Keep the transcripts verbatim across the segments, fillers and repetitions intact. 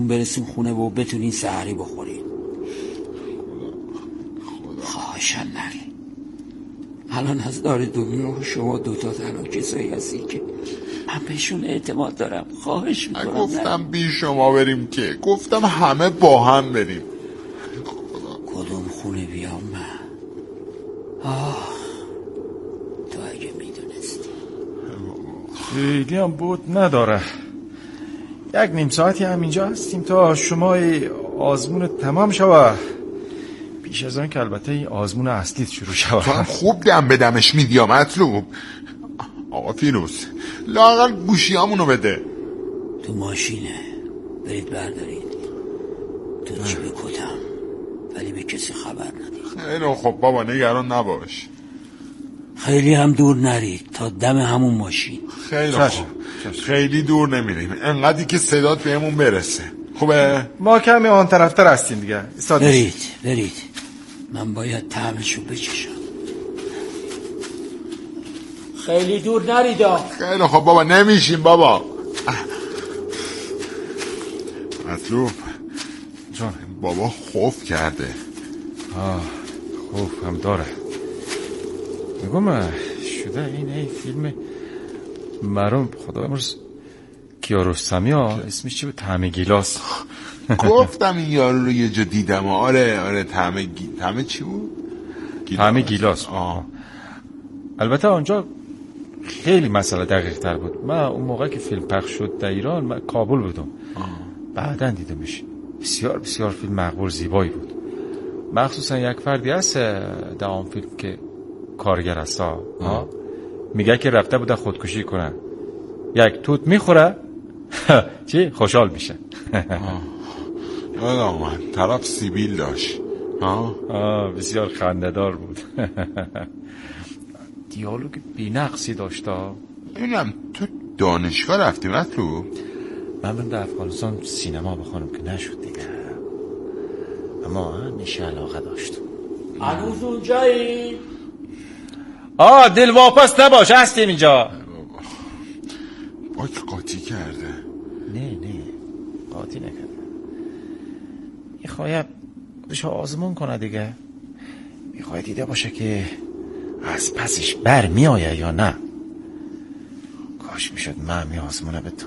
برسیم خونه و بتونین سحری بخورین. خواهشن نری. الان از دار دنیا شما دوتا تنها کسایی هستی که من بهشون اعتماد دارم. خواهش میکنم. گفتم بی شما بریم که، گفتم همه با هم بریم. کدوم خونه بیام من؟ آه تو اگه میدونستی. خیلی هم بود نداره. یک نیم ساعتی هم اینجا هستیم تا شما آزمون تمام شوه، پیش از آن که البته این آزمون اصلیت شروع شوه. تو هم خوب دم به دمش میدی یا مطلوب. آقا فیروز لااقل گوشیامونو بده. تو ماشینه، برید بردارید. تو جیب کتم، ولی به کسی خبر ندید. خیلی خب بابا نگران نباش. خیلی هم دور نرید تا دم همون ماشین. خیلی خوب. خیلی دور نمیریم، انقدری که صدات بهمون برسه. خوبه؟ ما کمی آن طرفتر هستیم دیگه. برید برید، من باید طعمشو بچشم. خیلی دور نریدا. خیلی خب بابا نمیشیم بابا. مطلوب جان بابا خوف کرده. آه خوف هم داره. میگم شده این ای فیلم مرام خدا امروز کیارستمی ها اسمش چی بود؟ طعم گیلاس. گفتم این یارو رو یه جا دیدم. آره آره طعم گی... طعم چی بود؟ طعم گیلاس. آه. البته آنجا خیلی مسئله دقیق تر بود. من اون موقع که فیلم پخش شد در ایران من کابل بودم. بعداً دیدمش. بسیار بسیار فیلم مقبول زیبایی بود. مخصوصا یک فردی هست در آن فیلم که کارگر هست ها، میگه که رفته بوده خودکشی کنه، یک توت میخوره چی خوشحال میشه. یادم اومد طرف سیبیل داشت. ها آه بسیار خنده‌دار بود. دیالوگ بی‌نقصی داشته. اینم تو دانشگاه رفتی مطلوب؟ من برم در افغانستان سینما بخونم که نشد دیگه، اما همیشه علاقه داشتم. هنوز اونجایی؟ آه دل واپس نباش، هستیم اینجا. باک قاطی کرده. نه نه قاطی نکرده. میخواه خودشو آزمون کنه دیگه. میخواه دیده باشه که از پسش بر میآیه یا نه. کاش میشد من می آزمونه به تو.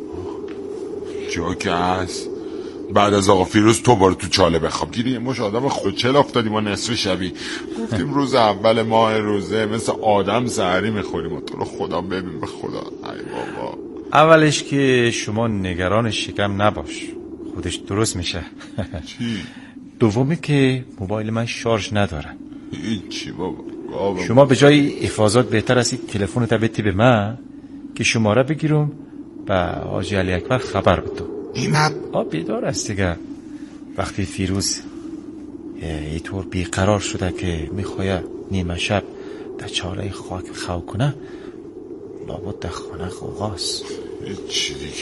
جا که هست بعد از آقا فیروز تو بارو تو چاله بخواب گیری یه مش آدم خود چل افتادیم ما نصف شبی. گفتیم روز اول ماه روزه مثل آدم سحری میخوریم و تو رو خدا ببین به خدا. ای بابا اولش که شما نگران شکم نباش، خودش درست میشه. چی؟ دومی که موبایل من شارژ نداره. هیچی بابا. بابا شما به جای افاضات بهتر است تلفن تا بدی به من که شماره بگیرم و حاجی علی اکبر خبر بدم. اینم آ بیدار است دیگه. وقتی فیروز اینطور بیقرار شده که میخواه نیمه شب در چاله خاک خو کنه، لابد در خانه خوغاست. هیچی دیگه.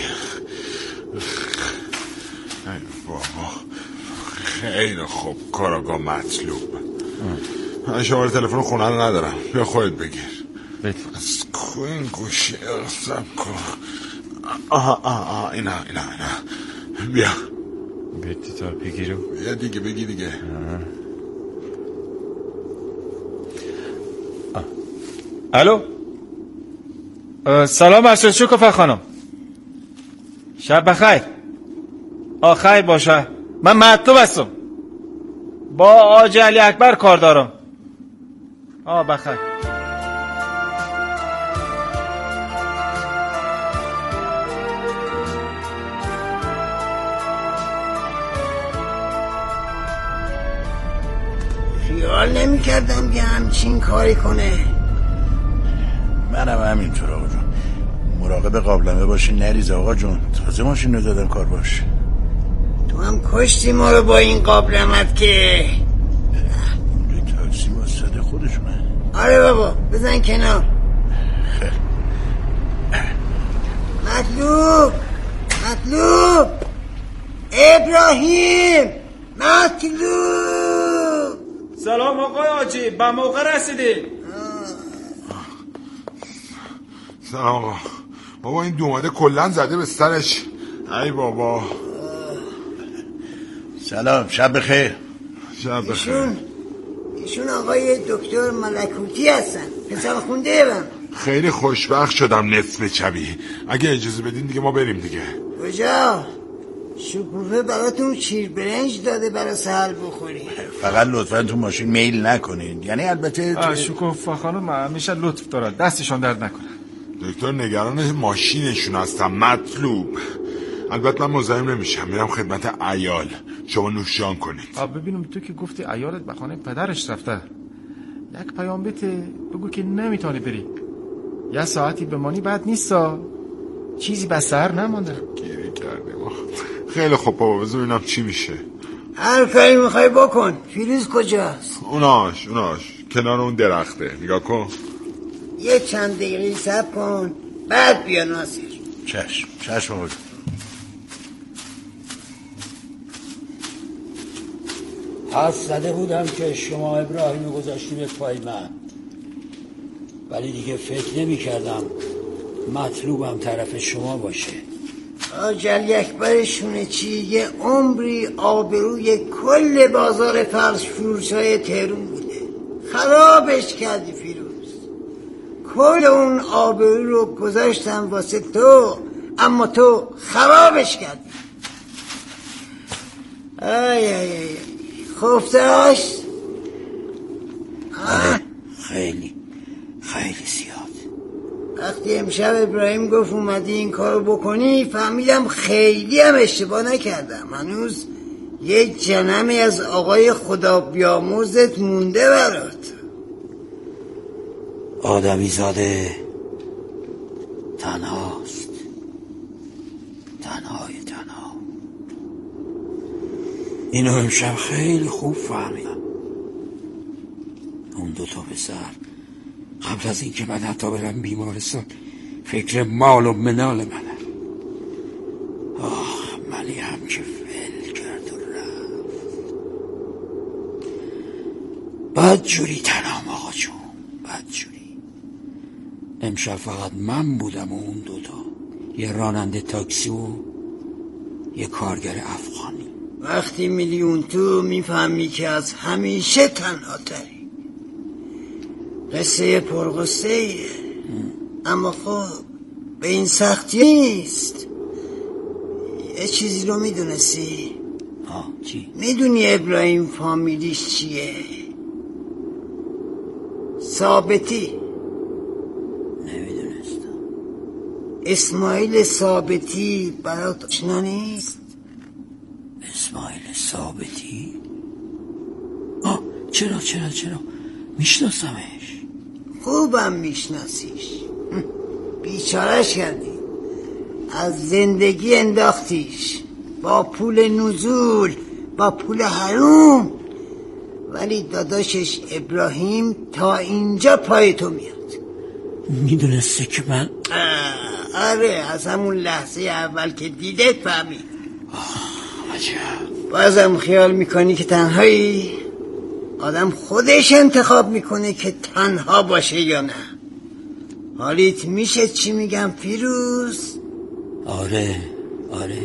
ای بابا خیلی خوب. کاراگاه مطلوب. من شماره تلفن خونه رو ندارم، بیا خودت بگیر. بده از کوین گوشی ارسم کن. آها آها آها اینا اینا اینا بیا بیتی تا بگیرم. بیا دیگه بگی دیگه. الو سلام ارشد شکوفه خانم، شب بخیر. آ خیر باشه، من مطلوب هستم، با حاجی علی اکبر کار دارم. آ بخیر. خیال نمی کردم که همچین کاری کنه. منم همینطور آقا جون. مراقب قابلمه باشی نریزه آقا جون. تازه ماشین رو دادم کار باش. تو هم کشتی ما رو با این قابلمت که. اینجا تاکسی واسطه خودشونه. آره بابا بزن کنار. خیلی مطلوب مطلوب ابراهیم مطلوب. سلام آقای حاجی، با موقع رسیدیم. سلام آقا. بابا این دوماده کلن زده به سرش. ای بابا سلام، شب بخیر. شب بخیر. ایشون ایشون آقای دکتر ملکوتی هستن، پسر خونده من. خیلی خوشبخت شدم نصف شبی. اگه اجازه بدین دیگه ما بریم دیگه. کجا؟ شکوفه براتون شیر برنج داده برای سهر بخوری. فقط لطفا تو ماشین میل نکنین. یعنی البته شکوفه خانم همیشه لطف دارد، دستشان درد نکنه. دکتر نگران ماشینشون هستم. مطلوب. البته من مزاحم نمیشم، میرم خدمت عیال. شما نوشجان کنید. آب ببینم تو که گفتی عیالت به خانه پدرش رفته، یک پیام بده بگو که نمیتونی بری. یه ساعتی بمانی بعد نیستا، چیزی به سر نمانده. گیری کردیم. خیلی خوب بابا، بذار ببینم چی میشه. هر کاری میخوای بکن. فیروز کجاست؟ اوناش اوناش کنار اون درخته، نگاه کن. یه چند دقیقه صبر کن بعد بیا ناصر. چشم چشم آقا. حرف زده بودم که شما ابراهیم گذاشتی به پای من، ولی دیگه فکر نمی کردم مطلوبم طرف شما باشه. آجل یکبرشونه چی؟ یه عمری آبروی کل بازار فرش فروشای تهرون بوده، خرابش کردی فیروز. کل اون آبرو رو گذاشتم واسه تو، اما تو خرابش کردی. ای ای ای خفتهاش؟ خیلی خیلی زیاد. وقتی امشب ابراهیم گفت اومدی این کارو بکنی فهمیدم خیلی هم اشتباه نکردم. هنوز یه جنمی از آقای خدا بیامرزت مونده برات. آدمی زاده تنهاست، تنهای تنها. اینو امشب خیلی خوب فهمیدم. اون دو تا پسر قبل از این که من حتی برم بیمارستان فکر مال و منال منم. آخ منی هم که فل کرد و رفت. بد جوری تنام آقا جون، بد جوری. امشب فقط من بودم و اون دوتا، یه راننده تاکسی و یه کارگر افغانی. وقتی میلیون تو میفهمی که از همیشه تنها تری. قصه پرقصه ایه، اما خب به این سختی نیست. یه چیزی رو میدونستی؟ آه چی؟ میدونی ابراهیم فامیلیش چیه؟ ثابتی. نمیدونستم. اسماعیل ثابتی برات آشنا نیست؟ اسماعیل ثابتی؟ آه چرا چرا چرا میشناسمش. خوبم میشناسیش. بیچارش کردی، از زندگی انداختیش، با پول نزول، با پول حروم. ولی داداشش ابراهیم تا اینجا پای تو میاد. میدونسته که من آره از همون لحظه اول که دیدت فهمید. عجب. بازم خیال میکنی که تنهایی؟ آدم خودش انتخاب میکنه که تنها باشه یا نه. حالیت میشه چی میگم فیروز؟ آره آره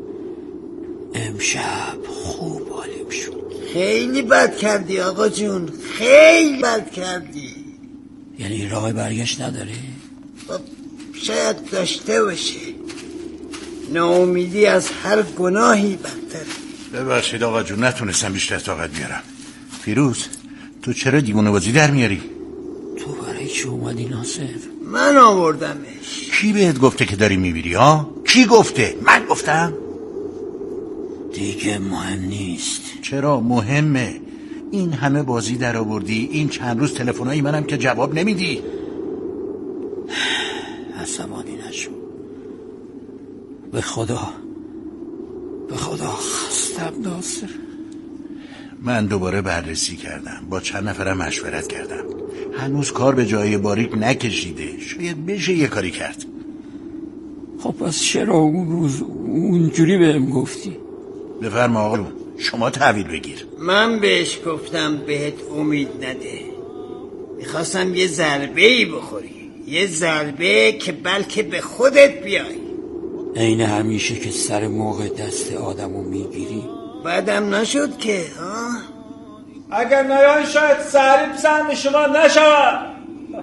امشب خوب حالیم شد. خیلی بد کردی آقا جون، خیلی بد کردی. یعنی راه برگشت نداره؟ خب شاید داشته باشه. ناامیدی از هر گناهی بدتره. ببخشید آقا جون، نتونستم بیشتر طاقت بیارم. فیروز تو چرا دیوونه بازی در میاری؟ تو برای چی اومدی ناصر؟ من آوردمش. کی بهت گفته که داری میمیری ها؟ کی گفته؟ من گفتم؟ دیگه مهم نیست. چرا مهمه؟ این همه بازی در آوردی، این چند روز تلفنای منم که جواب نمیدی. عصبانی نشو. به خدا به خدا خستم ناصر. من دوباره بررسی کردم، با چند نفرم مشورت کردم. هنوز کار به جای باریک نکشیده، شاید بشه یه کاری کرد. خب پس چرا اون روز اونجوری بهم گفتی؟ بفرما آقا، شما تحویل بگیر. من بهش گفتم بهت امید نده. میخواستم یه ضربه ای بخوری، یه ضربه که بلکه به خودت بیای. عین همیشه که سر موقع دست آدمو میگیری. بعدم نشد که ها؟ اگر نیان شاید سهری سهم شما نشود.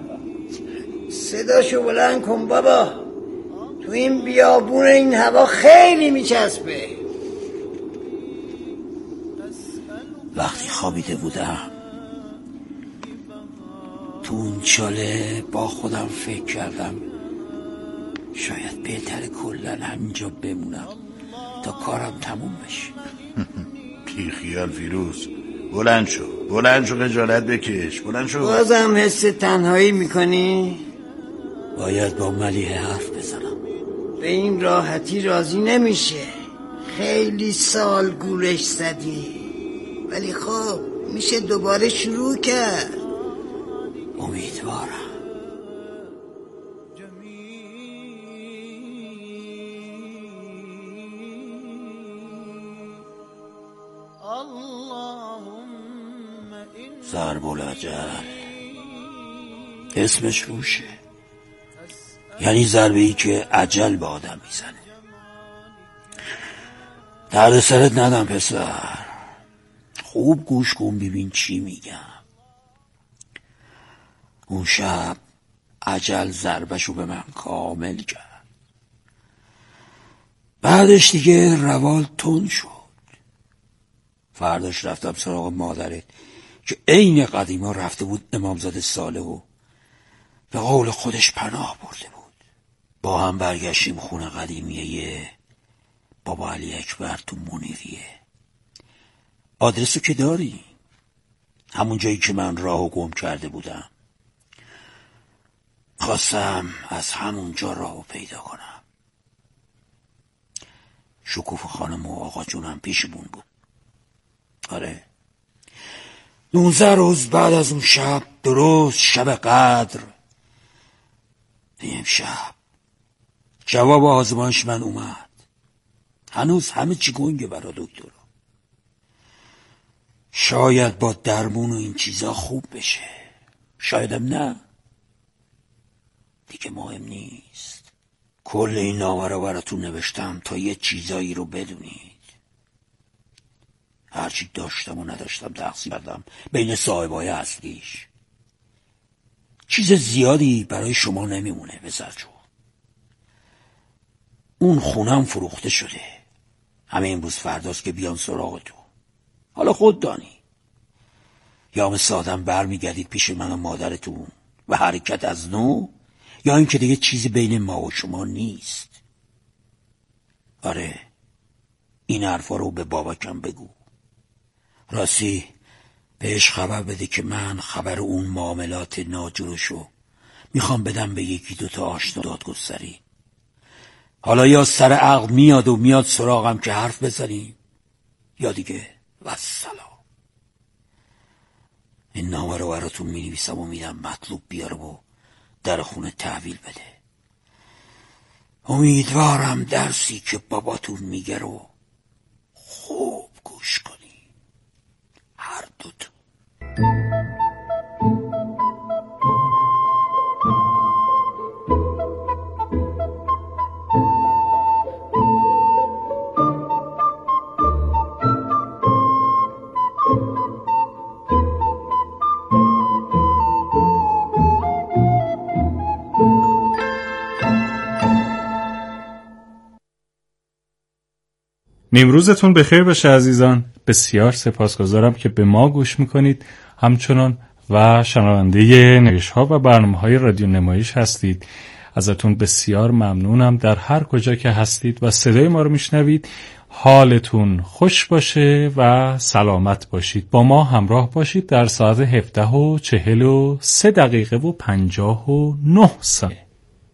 صداشو بلند کن بابا، تو این بیابون این هوا خیلی میچسبه. وقتی خوابیده بودم تو اون چاله با خودم فکر کردم شاید بهتره کلن همینجا بمونم تا کارم تموم بشه. بی خیال فیروز، بلند شو بلند شو، خجالت بکش، بلند شو. بازم حس تنهایی میکنی؟ باید با ملیحه حرف بزنم. به این راحتی راضی نمیشه. خیلی سال گولش زدی، ولی خب میشه دوباره شروع کرد. امیدوارم. ضرب الاجل اسمش روشه، یعنی ضربه ای که اجل به آدم میزنه. درد سرت ندم پسر، خوب گوش کن ببین چی میگم. اون شب اجل ضربشو به من کامل کرد. بعدش دیگه روال تند شد. فرداش رفتم سراغ مادرت که عین قدیما رفته بود امامزاده صالحو به قول خودش پناه برده بود. با هم برگشتیم خونه قدیمیه بابا علی اکبر تو منیریه. آدرسو که داری؟ همون جایی که من راهو گم کرده بودم. خواستم از همونجا راهو پیدا کنم. شکوفه خانم و آقا جونم پیشمون بود. آره، نوزده روز بعد از اون شب، درست شب قدر، امشب جواب آزمایش من اومد. هنوز همه چی گنگه برا دکتر. شاید با درمون و این چیزا خوب بشه، شایدم نه، دیگه مهم نیست. کل این نامه رو براتون نوشتم تا یه چیزایی رو بدونید. هرچی داشتم و نداشتم تقسیم کردم بین صاحبای اصلیش. چیز زیادی برای شما نمیمونه پسر جون. اون خونم فروخته شده، همه امروز فرداست که بیان سراغ تو. حالا خود دانی، یا مثل آدم بر میگردید پیش من و مادرتون و حرکت از نو، یا این که دیگه چیزی بین ما و شما نیست. آره، این حرفا رو به باباکم بگو. راستی بهش خبر بده که من خبر اون معاملات ناجورشو میخوام بدم به یکی دوتا آشنا دادگستری. حالا یا سر عقل میاد و میاد سراغم که حرف بزنیم، یا دیگه والسلام. این نامه رو براتون مینویسم و میدم مطلوب بیاره و در خونه تحویل بده. امیدوارم درسی که باباتون میگه رو خوب گوش کنی، هر دوتون. نیمروزتون بخیر باشه عزیزان. بسیار سپاسگزارم که به ما گوش میکنید، همچنان و شنونده نمایش‌ها و برنامه‌های رادیو نمایش هستید. ازتون بسیار ممنونم. در هر کجا که هستید و صدای ما رو میشنوید، حالتون خوش باشه و سلامت باشید. با ما همراه باشید در ساعت هفده و چهل و سه دقیقه و پنجاه و نه ثانیه.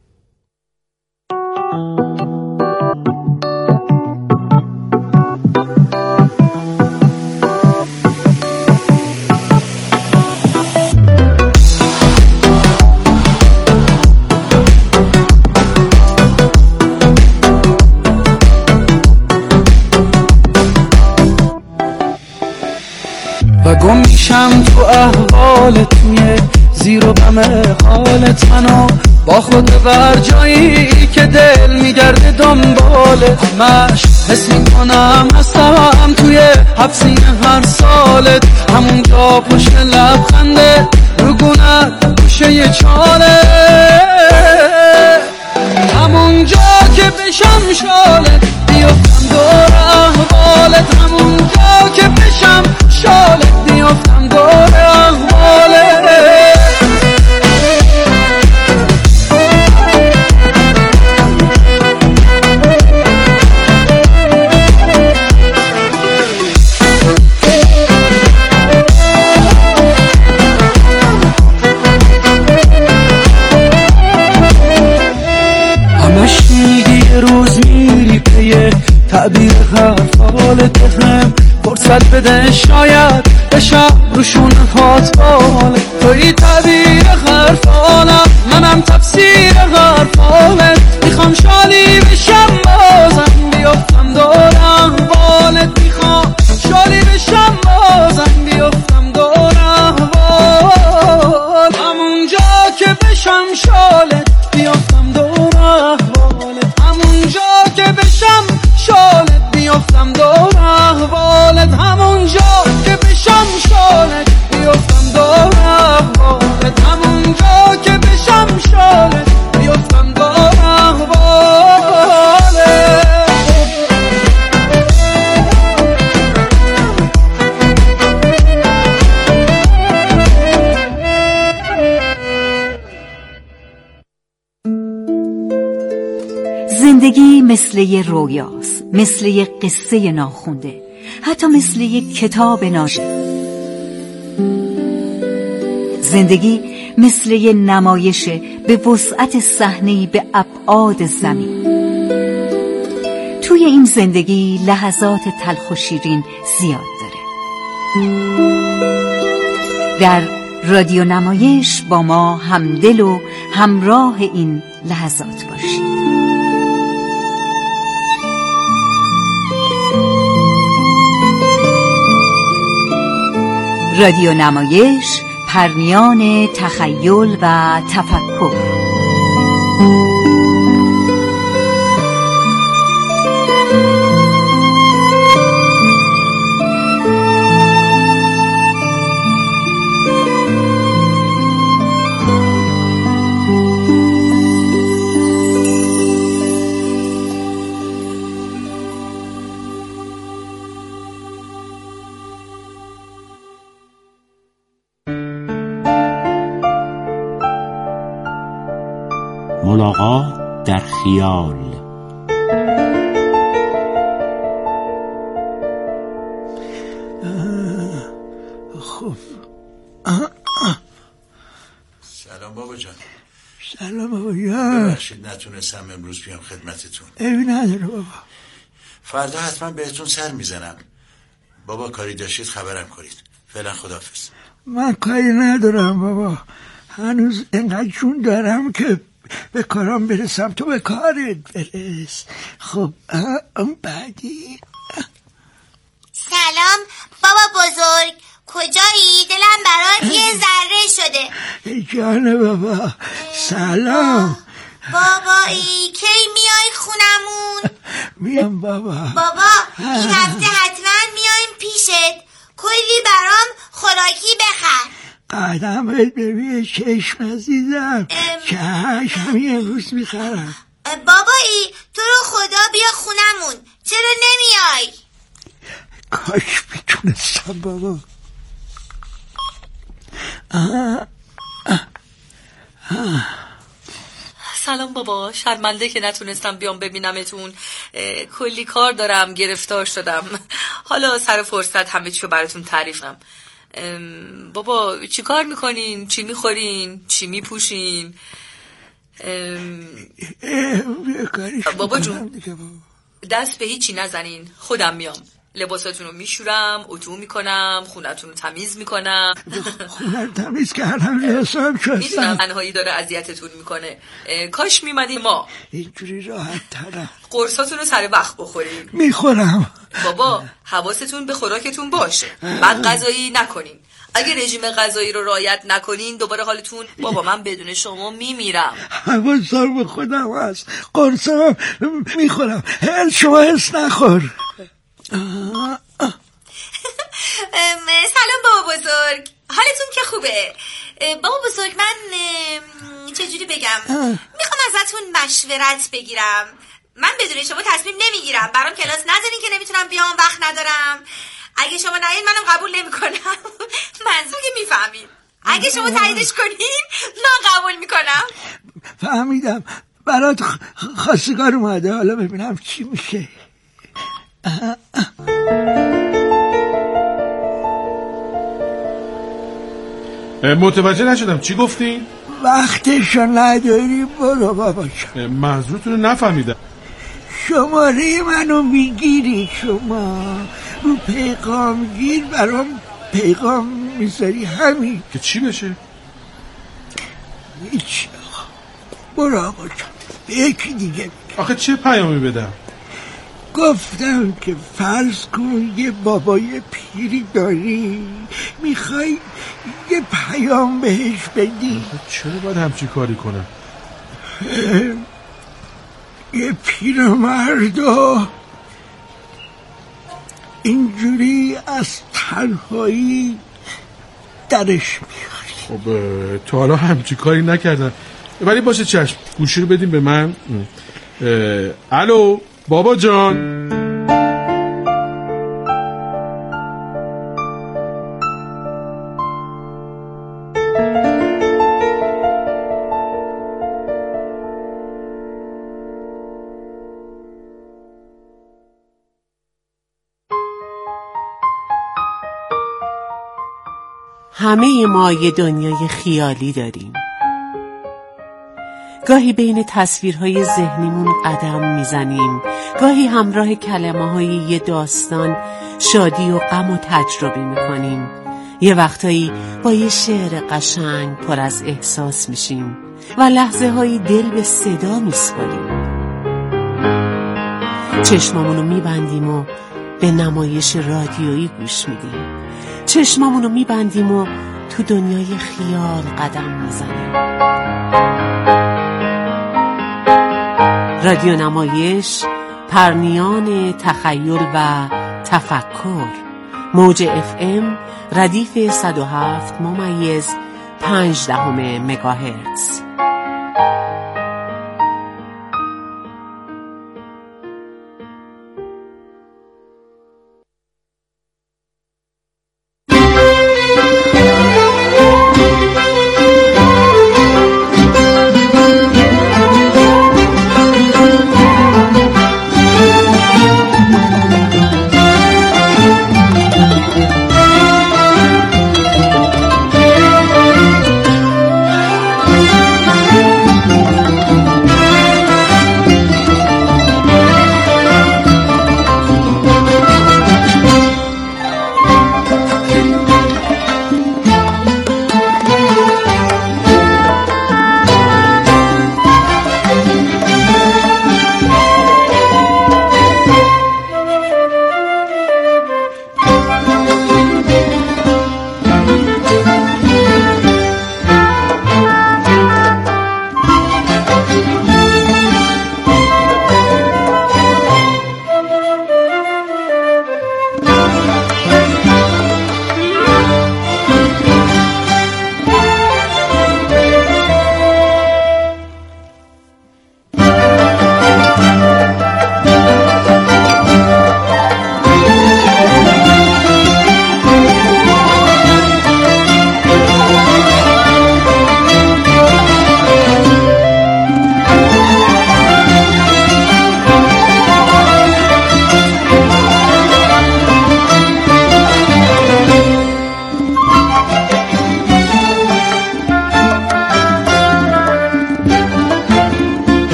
و گم میشم تو احوال، توی زیر و بم حالت منو با خود بر جایی که دل میگرده دنباله، همش حس میکنم هستم توی حبسین هر سالت، همونجا پشت لبخنده رو گونت گوشه چاله، همونجا که بشم شالت بیفتم دور احوالت، همونجا که بشم شالت بیفتم دور احوالت. همش میگی یه روز میری پیه تعبیر حرفالت هم، فرصت بده شاید بشم روشون هات باله، توی تعبیر حرفالم منم تفسیر حرفالت، میخوام شالی بشم بازم بیفتم دور احوالت، میخوام شالی بشم بازم بیفتم دور احوال، همونجا که بشم شالت بیفتم دور احوالت، همونجا که بشم شالت بیفتم دور احوالت، همونجا که بشم شالت بیفتم دور احوالت، همونجا که بشم شالت بیفتم دور احوالت. زندگی مثل یه رویاست، مثل یه قصه ناخونده، حتی مثل یه کتاب ناشده. زندگی مثل یه نمایش به وسعت صحنه‌ای به ابعاد زمین. توی این زندگی لحظات تلخ و شیرین زیاد داره. در رادیو نمایش با ما همدل و همراه این لحظات باشید. رادیو نمایش، پرمیان تخیل و تفکر. ملاقات در خیال. خب سلام بابا جان. سلام بابا جان. ببخشید نتونستم امروز بیام خدمتتون. عیبی نداره بابا. فردا حتما بهتون سر میزنم. بابا کاری داشتید خبرم کنید. فعلا خداحافظ. من کاری ندارم بابا، هنوز انقدر جون دارم که به کارم برسم، تو به کارت برس. خب اون بعدی. سلام بابا بزرگ، کجایی؟ دلم برات یه ذره شده. جان بابا سلام. بابایی کی میای خونمون؟ میام بابا. بابا این هفته حتما میایم پیشت، کلی برام خوراکی بخر. قدمت ببین چشم عزیزم، چشم همین امروز میخرم. بابایی تو رو خدا بیا خونمون، چرا نمیای؟ کاش میتونستم بابا. آه. آه. آه. سلام بابا، شرمنده که نتونستم بیام ببینمتون، کلی کار دارم، گرفتار شدم. حالا سر فرصت همه چیو براتون تعریفم. بابا چی کار میکنین؟ چی میخورین؟ چی میپوشین؟ بابا جون دست به هیچی نزنین، خودم میام، لباساتون رو میشورم، اتو میکنم، خونتون رو تمیز میکنم. خونه تمیز کردم، لباسام شستم. میدونم تنهایی داره اذیتتون میکنه، کاش میمدی ما اینجوری راحت ترم. قرصاتون رو سر وقت بخورین. میخورم. بابا حواستون به خوراکتون باشه، بعد غذایی نکنین. اگه رژیم غذایی رو رعایت نکنین دوباره حالتون، بابا من بدون شما میمیرم. حواسم به خودم هست، قرصم میخورم، شما حس نخور. سلام بابا بزرگ، حالتون که خوبه؟ بابا بزرگ من چجوری بگم، میخوام ازتون مشورت بگیرم. من بدون شما تصمیم نمیگیرم، برام کلاس نذارین که نمیتونم بیام، وقت ندارم. اگه شما نهین منم قبول نمیکنم. منظور که میفهمین، اگه شما تاییدش کنین من قبول میکنم. فهمیدم، برات خواستگار اومده، حالا ببینم چی میشه. متوجه نشدم چی گفتین؟ وقتشو نداری، برو بابا. منظورتون رو نفهمیدم. شماره منو میگیری شما، رو پیغامگیر برام پیغام میذاری، همین که چی بشه؟ هیچ. برو آقا، به یکی دیگه. آخه چه پیامی بدم؟ گفتم که فرض کن یه بابای پیری داری، میخوای یه پیام بهش بدی. چرا باید همچی کاری کنم؟ یه پیرمردا اینجوری از تنهایی درش میاری. خب تا حالا همچی کاری نکردم، ولی باشه چشم، گوشی رو بدیم به من. الو بابا جان. همه ما یه دنیای خیالی داریم. گاهی بین تصویرهای ذهنیمون قدم میزنیم، گاهی همراه کلمه‌های یه داستان شادی و غم و تجربه میکنیم. یه وقتایی با یه شعر قشنگ پر از احساس میشیم و لحظه هایی دل به صدا میسپاریم. چشمامونو میبندیم و به نمایش رادیویی گوش میدیم. چشمامونو میبندیم و تو دنیای خیال قدم میزنیم. رادیو نمایش، پرنیان تخیل و تفکر. موج اف ام ردیف صد و هفت ممیز پنج دهم مگاهرتز.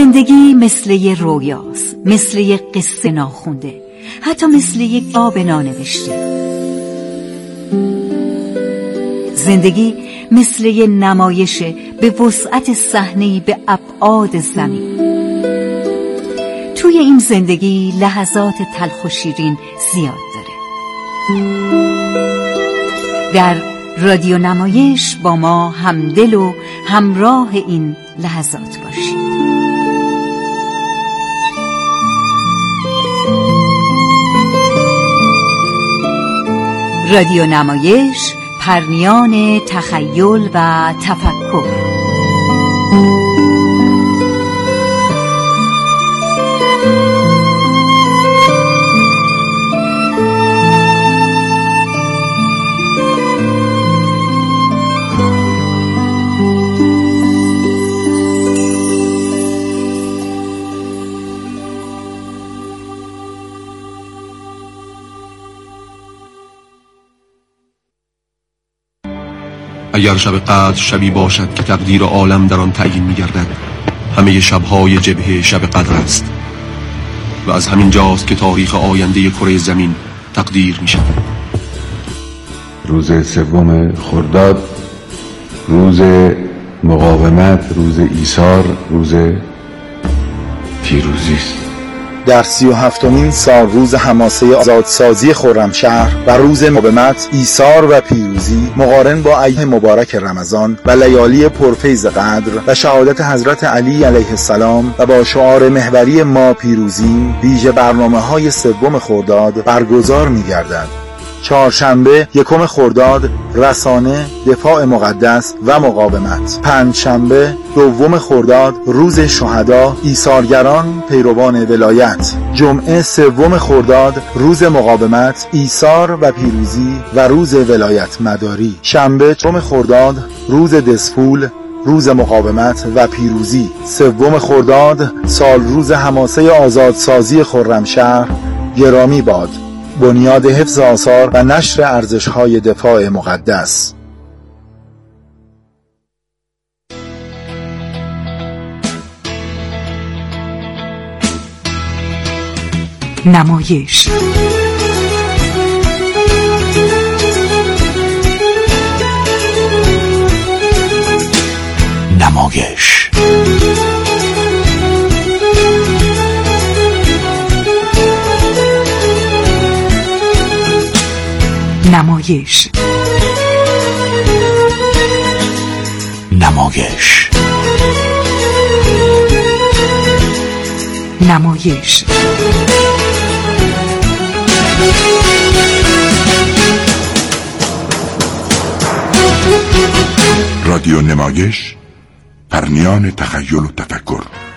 زندگی مثل یه رویاست، مثل یه قصه ناخونده، حتی مثل یک کتاب نانوشته. زندگی مثل یه نمایشه به وسعت صحنه‌ای به ابعاد زمین. توی این زندگی لحظات تلخ و شیرین زیاد داره. در رادیو نمایش با ما همدل و همراه این لحظات باشید. رادیو نمایش، پرمیان تخیل و تفکر. اگر شب قدر شبی باشد که تقدیر عالم در آن تعیین می‌گردد، همه شب‌های جبهه شب قدر است و از همین جاست که تاریخ آینده کره زمین تقدیر می‌شود. روز سوم خرداد، روز مقاومت، روز ایثار، روز پیروزی است. در سی و هفتمین سال روز حماسه آزادسازی خرمشهر و روز مقاومت، ایثار و پیروزی، مقارن با ایام مبارک رمضان و لیالی پرفیض قدر و شهادت حضرت علی علیه السلام و با شعار محوری ما پیروزیم، ویژه برنامه‌های سوم خرداد برگزار می‌گردد. چهارشنبه یکم خرداد، رسانه، دفاع مقدس و مقاومت. پنجشنبه دوم خرداد، روز شهدا، ایثارگران، پیروان ولایت. جمعه سوم خرداد، روز مقاومت، ایثار و پیروزی و روز ولایت مداری. شنبه چهارم خرداد، روز دسفول، روز مقاومت و پیروزی. سوم خرداد، سال روز حماسه آزادسازی خرمشهر. گرامی باد بنیاد حفظ آثار و نشر ارزش‌های دفاع مقدس. نمایش. نمایش نمایش نمایش نمایش رادیو نمایش، پرمیان تخیل و تفکر.